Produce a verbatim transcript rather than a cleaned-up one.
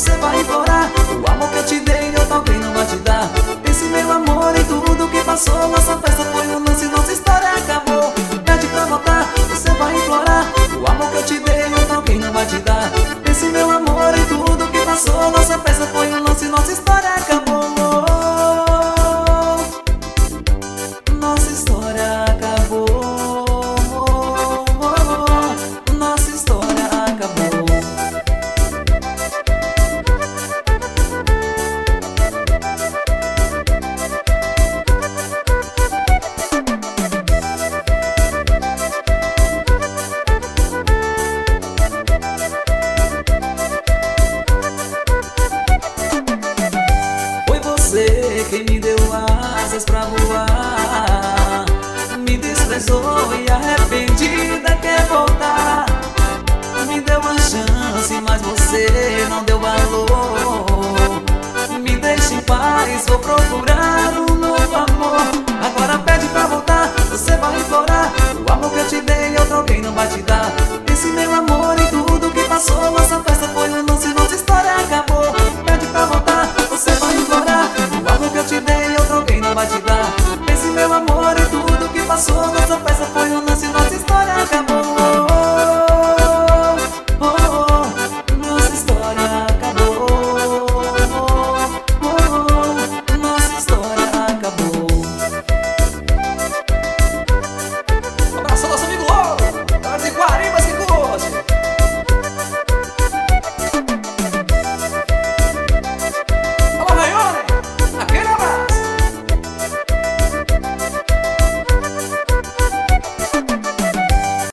você vai implorar. O amor que eu te dei, outro alguém não vai te dar. Pense, meu amor, em tudo que passou. Nossa festa foi um lance, nossa história acabou. Pede pra voltar, você vai implorar. O amor que eu te dei, outro alguém não vai te dar. Pense, meu amor, em tudo que passou. Nossa festa foi um lance, nossa história acabou. Nossa história acabou. Nossa história acabou. Foi você quem me deu asas pra voar, me desprezou e arrependida quer voltar. Me deu uma chance, mas você não deu valor. Me deixa em paz, vou procurar